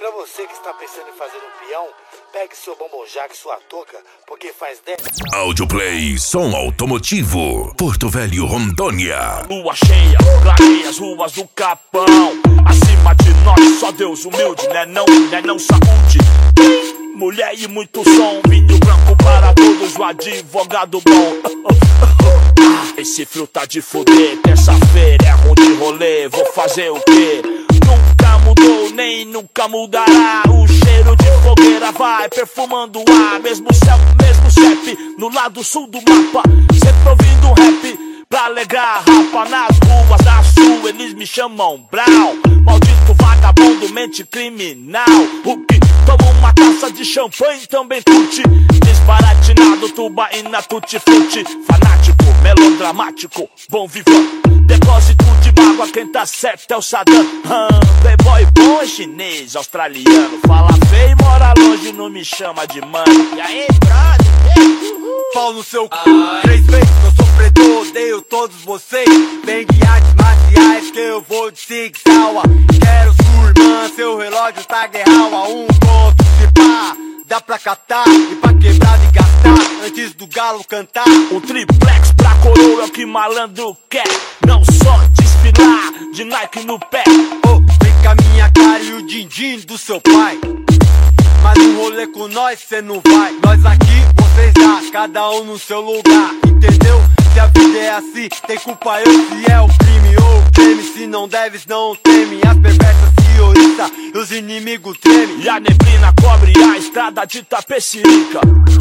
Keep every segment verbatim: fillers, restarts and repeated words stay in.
Pra você que está pensando em fazer um peão, pegue seu bombonjac e sua touca, porque faz dez... Audioplay, som automotivo, Porto Velho, Rondônia. Lua cheia, clareia as ruas do Capão. Acima de nós, só Deus humilde, né não, né não saúde. Mulher e muito som, vinho branco para todos, o advogado bom. Esse frio tá de foder, terça-feira é ruim de rolê, vou fazer o quê? Nunca mudou, nem nunca mudará. O cheiro de fogueira vai perfumando o ar. Mesmo céu, mesmo C E P, no lado sul do mapa. Sempre ouvindo um rap pra alegrar rapa. Nas ruas da sul eles me chamam Brown. Maldito vagabundo, mente criminal. O que toma uma taça de champanhe também curte. Desbaratinado, tubaína, tutti-frutti. Fanático, melodramático, bom vivão. Depósito de mágoa, quem tá certo é o Saddam. hum, Playboy bom é chinês, australiano. Fala feio e mora longe, não me chama de mano. E aí, brother? Pau no seu c... Três vezes que eu sofredor, odeio todos vocês. Vem de artes marciais que eu vou de Sig Sauer. Quero sua irmã, seu relógio tá guerral. A um ponto de pá, dá pra catar e pra quebrar e gastar antes do galo cantar. Um triplex pra coroa é o que malandro quer. Não só desfilar de Nike no pé. Oh, vem com a minha cara e o din-din do seu pai. Mas no rolê com nós cê não vai. Nós aqui, vocês lá, cada um no seu lugar. Entendeu? Se a vida é assim, tem culpa eu se é o crime ou o crime. Se não deves, não teme. As perversas se oriçam e os inimigos tremem. E a neblina cobre a estrada de Tapecirica.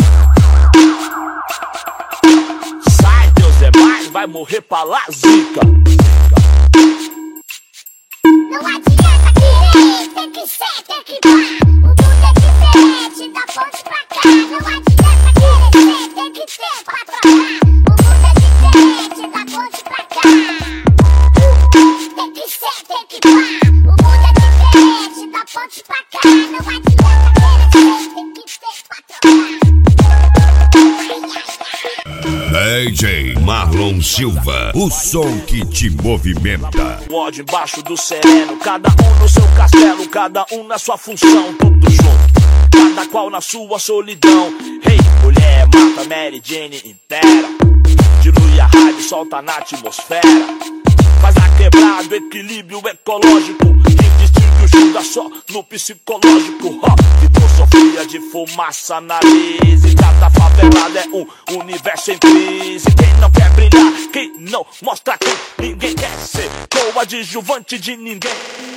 Sai, Deus é mais, vai morrer pra lá, zica. Não adianta querer, tem que ser, tem que dar. O mundo é diferente, da ponte pra cá. Não adianta querer ser, tem que ter pra trocar. O mundo é diferente, da ponte pra cá. Tem que ser, tem que dar. O mundo é diferente, da ponte pra cá. Não adianta querer ser, tem que ter pra trocar. D J Marlon Silva, o som que te movimenta. O ódio embaixo do sereno, cada um no seu castelo, cada um na sua função, tudo junto, cada qual na sua solidão. Hey, mulher, mata Mary Jane, impera, dilui a raiva e solta na atmosfera. Faz a quebrada, equilíbrio ecológico, que distingue o Judas só no psicológico. Filosofia de fumaça na lise, cada favelada é um universo em crise. Quem não quer brilhar, quem não mostra quem ninguém quer ser coadjuvante de ninguém.